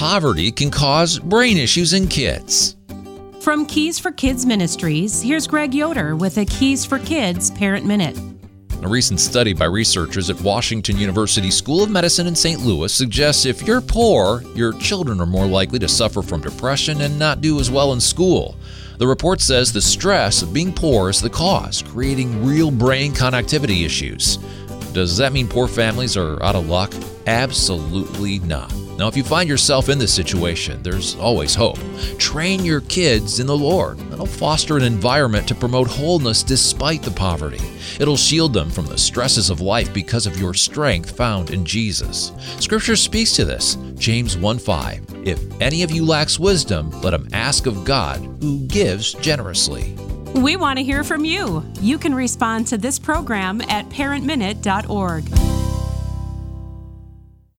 poverty can cause brain issues in kids. From Keys for Kids Ministries, here's Greg Yoder with a Keys for Kids Parent Minute. A recent study by researchers at Washington University School of Medicine in St. Louis suggests if you're poor, your children are more likely to suffer from depression and not do as well in school. The report says the stress of being poor is the cause, creating real brain connectivity issues. Does that mean poor families are out of luck? Absolutely not. Now, if you find yourself in this situation, there's always hope. Train your kids in the Lord. That'll foster an environment to promote wholeness despite the poverty. It'll shield them from the stresses of life because of your strength found in Jesus. Scripture speaks to this. James 1:5. If any of you lacks wisdom, let him ask of God, who gives generously. We want to hear from you. You can respond to this program at parentminute.org.